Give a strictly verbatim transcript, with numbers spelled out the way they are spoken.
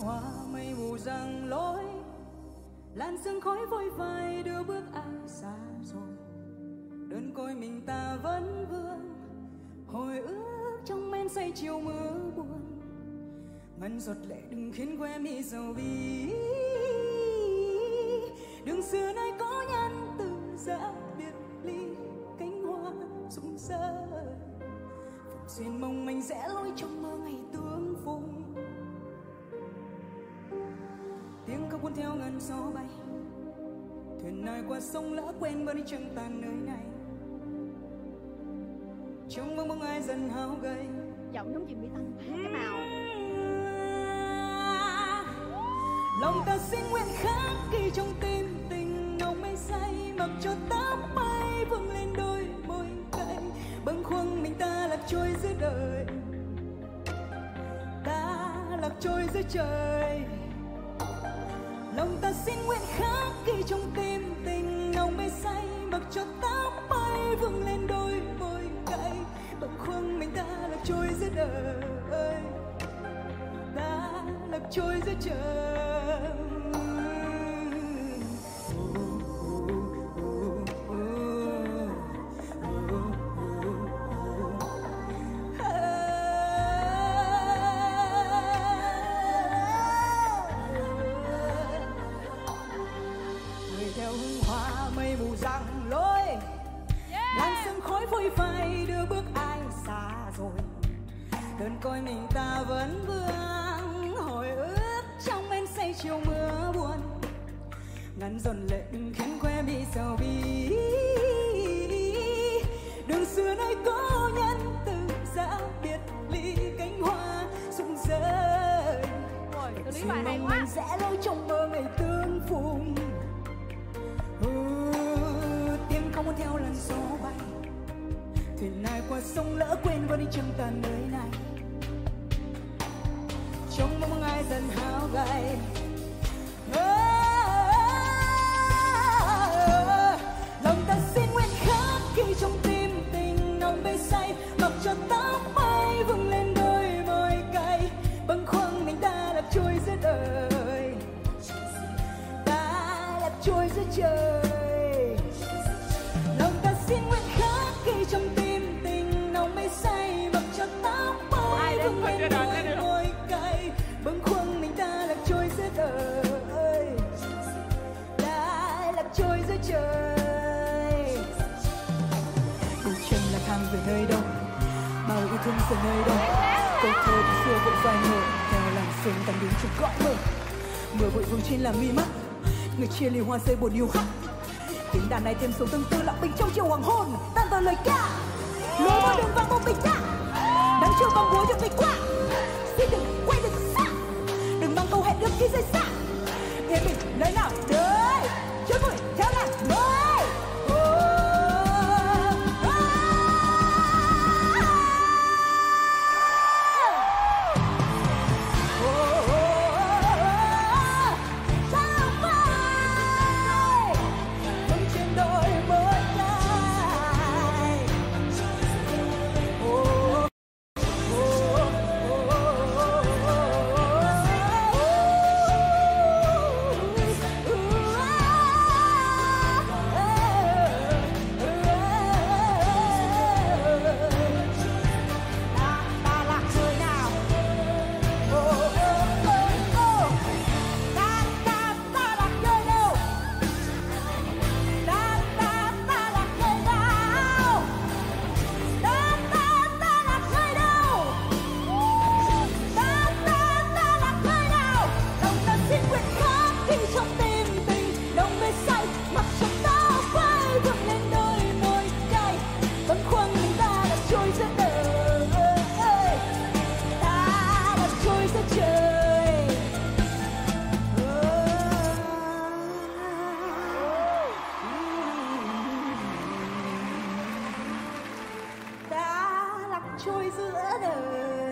hoa mây mù giăng lối, làn sương khói vội vàng đưa bước ai xa rồi. Đơn côi mình ta vẫn vương, hồi ức trong men say chiều mưa buồn. Ngân giọt lệ đừng khiến quê mi sầu bi, đường xưa nay có nhân từ giá biệt ly, cánh hoa rụng rơi. Phụng xuyên mong mình sẽ lối trong mơ ngày tương phùng. Tiếng khóc cuốn theo ngân gió bay, thuyền nài qua sông lỡ quên bớt đi trăng tàn nơi này. Trong mơ mong ai dần hao gầy, giọng giống gì Mỹ Tâm cái nào. Lòng ta xin nguyện khắc ghi trong tim tình nồng mây say, mặc cho tóc bay vương lên đôi môi cay. Bâng khuâng mình ta lạc trôi giữa đời, ta lạc trôi giữa trời. Lòng ta xin nguyện khắc ghi trong tim tình nồng mây say, mặc cho tóc bay vương lên đôi môi cay. Bâng khuâng mình ta lạc trôi giữa đời, ta lạc trôi giữa trời. Người theo hương hoa mây mù giăng lối, làn sương khói vội phai đưa bước ai xa rồi. Đơn côi mình ta vẫn vương, hồi ức trong men say chiều mưa buồn. Ngăn dồn lệ đừng khiến quê bị sầu bi, đường xưa nay có nhân từ giá biệt ly, cánh hoa rụng rơi. Xử lý bài hay quá. Mình sẽ lối trong mơ ngày tương phùng. Ừ, tiếng không muốn theo làn gió bay, thuyền nài qua sông lỡ quên bớt đi trăng tàn nơi này. Trong mong ai dần hao gầy, lòng ta xin nguyện khắc ghi trong tim tình nồng mây say, mặc cho tóc bay vương lên đôi môi cay. Bâng khuâng mình ta lạc trôi giữa đời, ta lạc trôi giữa trời. Lòng ta xin nguyện khắc ghi trong tim tình nồng mây say, mặc cho tóc bay vương lên đôi môi cay. Bâng khuâng mình ta lạc trôi giữa đời, ta lạc trôi giữa trời. Bầu trời là thang về nơi đâu, bao yêu thương giờ nơi đâu. Câu thơ từ xưa vội vàng nổi, theo làn sương tan biến trong cõi mơ. Mưa vội vương trên làm mi mắt, người chia ly hoa rơi buồn yêu khắc. Tiếng đàn này thêm sầu tương tư lặng bình trong chiều hoàng hôn. Tan tờ lời ca, lối vào đường vàng một mình ta, đang chiều bằng búa cho mình qua. Xin đừng quay đừng xa, đừng mang câu hẹn được khi rời xa. Yên bình nơi nào đời, chối vui theo làn mới. Trôi giữa đời.